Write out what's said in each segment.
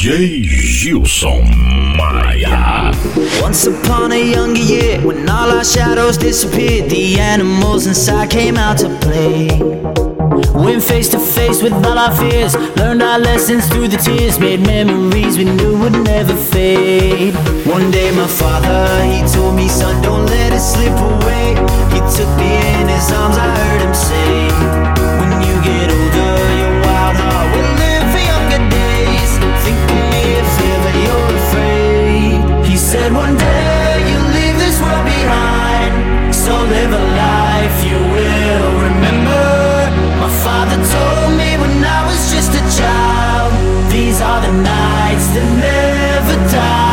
DJ Gilson Maia. Once upon a younger year, when all our shadows disappeared, the animals inside came out to play. Went face to face with all our fears, learned our lessons through the tears, made memories we knew would never fade. One day my father, he told me, son, don't let it slip away. He took me in his arms, I heard him say, when you get older, your wild heart will live for younger days. Think of me if ever you're afraid. He said one day you'll leave this world behind, so live a life you will remember. My father told me when I was just a child, these are the nights that never die.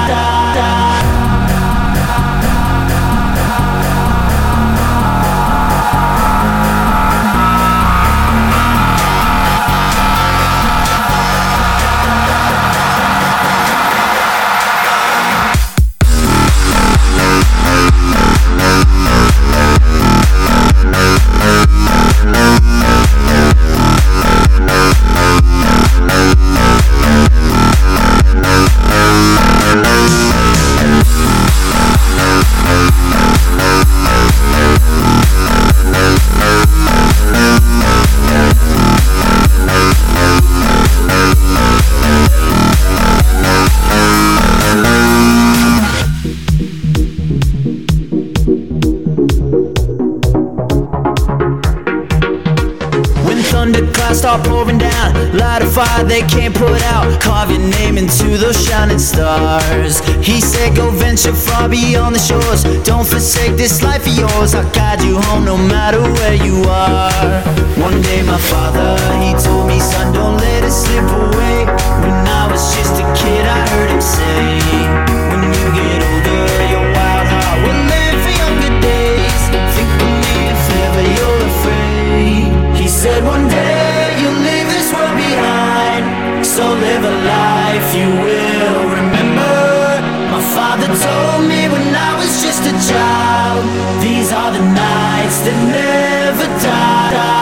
Thunderclouds start pouring down, light a fire they can't put out, carve your name into those shining stars. He said go venture far beyond the shores, don't forsake this life of yours, I'll guide you home no matter where you are. One day my father, he told me, son, don't let it slip away. When I was just a kid I heard him say, when you get older your wild heart will live for younger days. Think of me if ever you're afraid. He said one day you'll leave this world behind, so live a life you will remember. My father told me when I was just a child, these are the nights that never die.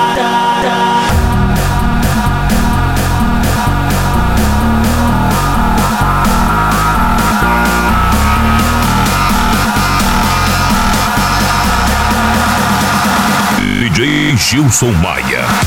DJ Gilson Maia.